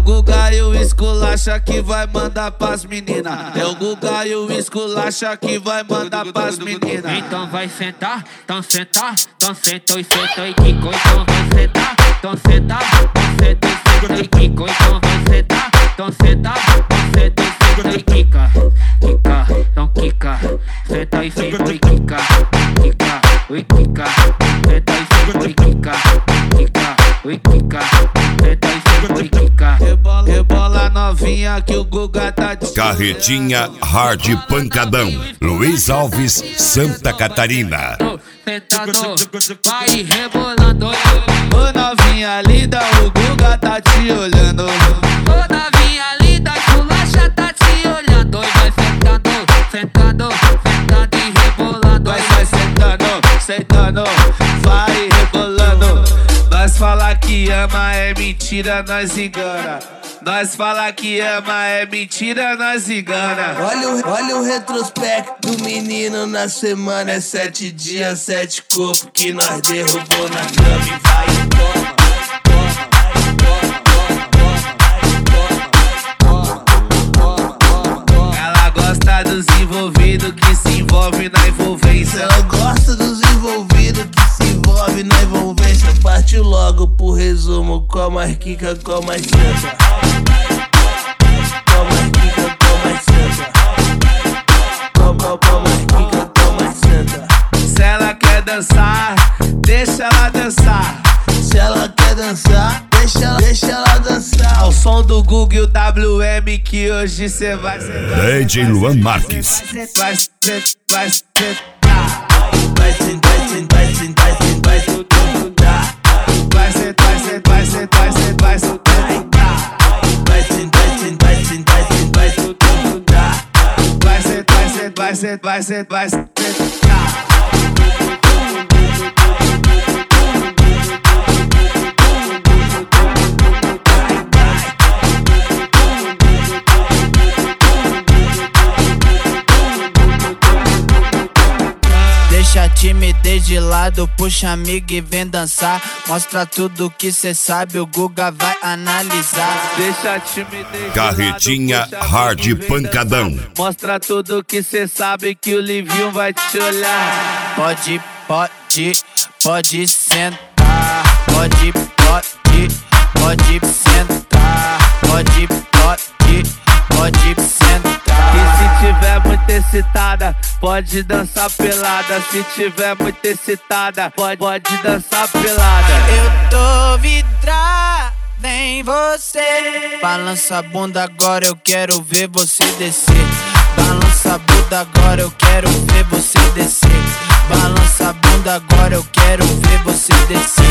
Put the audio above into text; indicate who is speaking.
Speaker 1: Guga e o Esculacha que vai mandar pras meninas. É o Guga e o Esculacha que vai mandar pras meninas.
Speaker 2: Então vai sentar, então sentar, então sentou e sentou e quicou. Então vai sentar, então sentar, então sentou e sentou e quicou. Então vai sentar, então sentar, então sentou e sentou e quica. Quica, então quica, senta e sentou e quica. Quica, oi quica, senta e sentou e quica. Quica, oi quica, senta e sentou e quica.
Speaker 1: Rebola novinha que o Guga tá de
Speaker 3: Carretinha Hard Pancadão, Luiz Alves, Santa Catarina.
Speaker 2: Sentado, vai rebolando.
Speaker 1: Ô novinha linda, o Guga tá te olhando.
Speaker 2: Ô novinha linda, Esculacha tá te olhando. E vai sentando, sentando, sentando e rebolando.
Speaker 1: Vai sentando, sentando, vai rebolando. Nós fala que ama é mentira, nós engana. Nós fala que ama é mentira, nós engana.
Speaker 4: Olha o retrospecto do menino na semana. É 7 dias, 7 corpos que nós derrubou na cama e vai e toma.
Speaker 1: Ela gosta dos envolvidos que se envolve na envolvência.
Speaker 4: Ela gosta dos envolvidos que se envolve na envolvência. Partiu logo pro resumo, com mais quica, com mais senta. Com mais quica, com mais senta. Com mais quica, com mais senta.
Speaker 1: Se ela quer dançar, deixa ela dançar.
Speaker 4: Se ela quer dançar, deixa ela dançar.
Speaker 1: Ao som do Guga e o WM que hoje cê vai sentar.
Speaker 3: DJ Luan Marques.
Speaker 1: Vai sentar.
Speaker 4: Vai sentar, vai sentar, vai sentar.
Speaker 1: Vai sentar, vai sentar, vai sentar, vai sentar.
Speaker 4: Vai sentar, vai sentar, vai sentar.
Speaker 1: Vai sentar, vai sentar, vai sentar, vai sentar.
Speaker 4: Deixa a timidez de lado, puxa amigo e vem dançar. Mostra tudo que cê sabe, o Guga vai analisar.
Speaker 1: Deixa a timidez.
Speaker 3: Carretinha
Speaker 1: de lado,
Speaker 3: Hard
Speaker 1: puxa amigo e vem
Speaker 3: Pancadão.
Speaker 1: dançar. Mostra tudo que cê sabe que o Livinho vai te olhar.
Speaker 4: Pode sentar. Pode sentar. Pode sentar.
Speaker 1: E se tiver muito excitada, pode dançar pelada. Se tiver muito excitada, pode dançar pelada.
Speaker 4: Eu tô vidrada em você. Balança a bunda agora, eu quero ver você descer. Balança a bunda agora, eu quero ver você descer. Balança a bunda agora, eu quero ver você descer.